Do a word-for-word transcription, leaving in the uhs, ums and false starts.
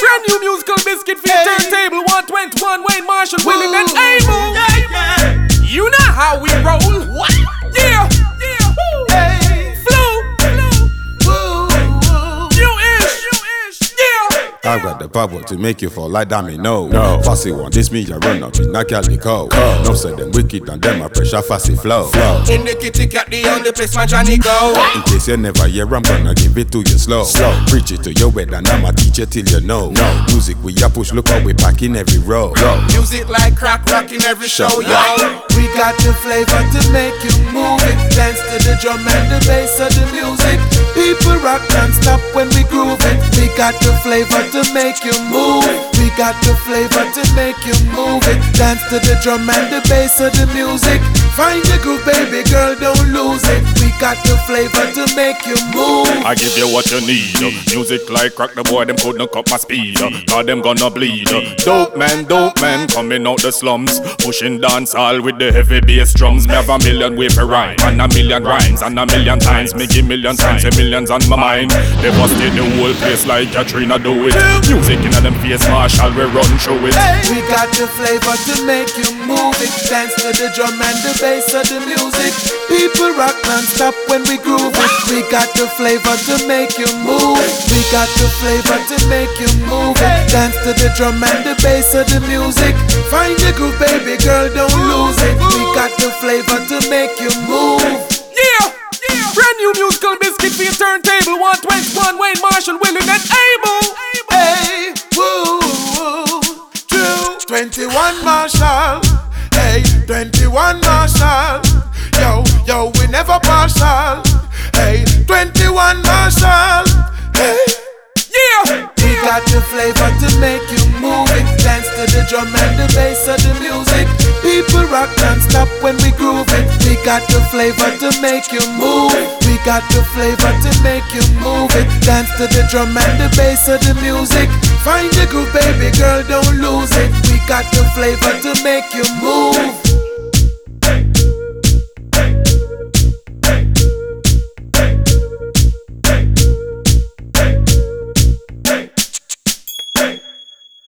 Brand new musical biscuit for your turntable. one twenty-one, Wayne Marshall, willing and able. Yeah, yeah. You know how we roll. What? Yeah, yeah. Woo. Hey. Flow, flow. Woo, woo. New-ish, new-ish. Yeah. I got the power to make you fall like domino. No, fussy one, this me, you run up in a calico. No, say them wicked and them a pressure fussy flow. flow. In the kitty cat, the only place my Johnny go. In case you never hear, I'm gonna give it to you slow. slow. Preach it to your head and I'ma teach you till you know. No. Music we a push, look how we pack in every row. Yo. Music like crack rock in every show, Show, yo. We got the flavor to make you move it. Dance to the drum and the bass of the music. People rock non-stop when we groove it. We got the flavor to make you move. We got the flavor to make you move it. Dance to the drum and the bass of the music. Find the groove, baby girl, don't lose it. We got the flavor to make you move. I give you what you need. Music like crack, the boy them couldn't cut my speed. Cause them gonna bleed. Dope man, dope man, coming out the slums, pushing dance all with the heavy bass drums. Me have a million way for rhyme, and a million rhymes, and a million times. Me give million times, a millions on my mind. They busted the whole place like Katrina do it. Music in them face, Marshall, we run through it. We got the flavor to make you move it. Dance to the drum and the bass of the music. People rock non-stop when we groove it. We got the flavor to make you move. We got the flavor to make you move it. Dance to the drum and the bass of the music. Find the groove, baby girl, don't lose it. We got the flavor to make you move. Yeah, yeah. Brand new musical biscuit for your turntable. one twenty-one, Wayne Marshall, willing and able. Hey, woo, woo, true. twenty-one Marshall. Hey, twenty-one Marshall. Yo, yo, we never partial. Hey, twenty-one Marshall. Hey, Yeah. we got the flavor to make you move it. Dance to the drum and the bass of the music. People rock non-stop when we groove it. We got the flavor to make you move. We got the flavor to make you move it. Dance to the drum and the bass of the music. Find the groove, baby girl, don't lose it. We got the flavor to make you move.